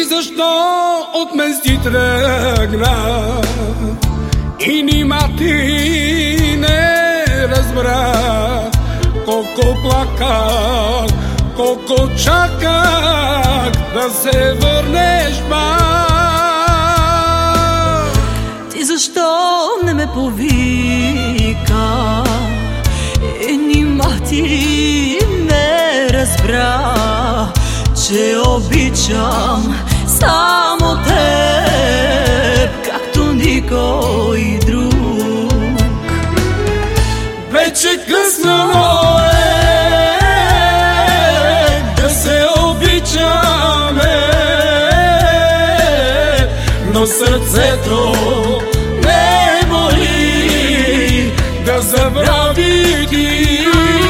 защо от мен си тръгна и нима ти не разбра колко плаках, колко чаках да се върнеш пак. Ти защо не ме повика и нима ти не разбра, че обичам само теб, както никой друг. Вече късно е да се обичаме, но сърцето не моли да забрави ти.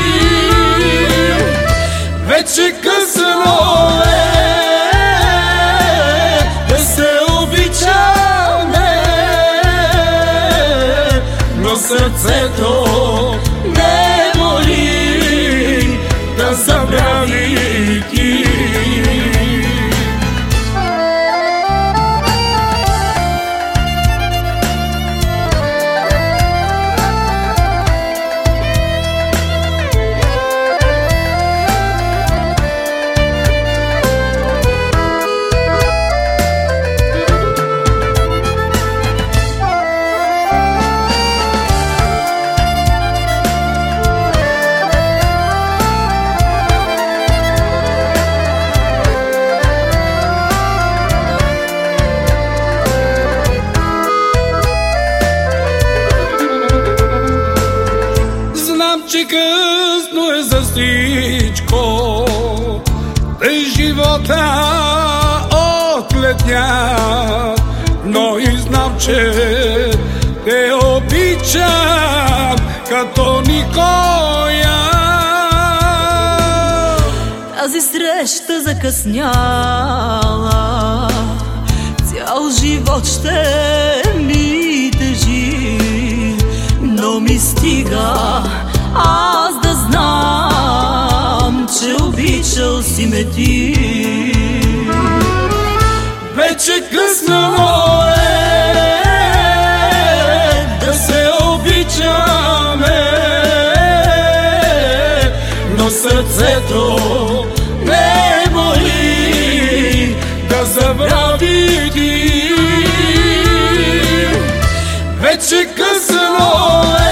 Вече късно е да се обичаме, но сърцето не моли да забрави ти. Че късно е за всичко, тъй живота отлетня, но и знам, че те обичам като никоя. Тази среща закъсняла, цял живот ще ми тежи, но ми стига аз да знам, че обичал си ме ти. Вече късно е да се обичаме, но сърцето не моли да забрави ти. Вече късно е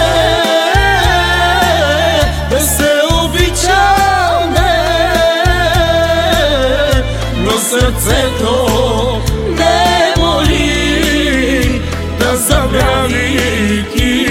да се обичаме, но сърцето не моли да забрави ти.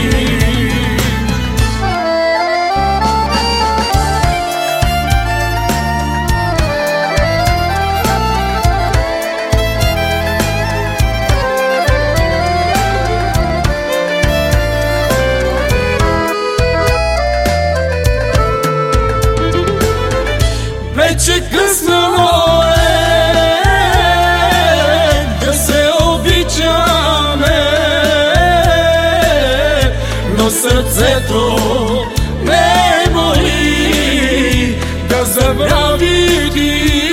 Вече късно е да се обичаме, но сърцето не моли да забрави ти.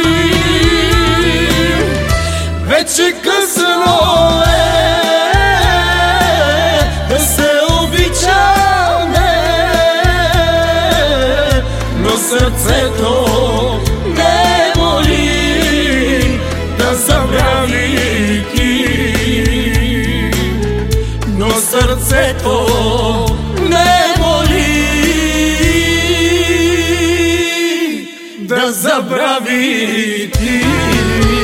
Вече късно е да се обичаме, но сърцето не моли да забрави ти. Но сърцето не моли да забрави ти.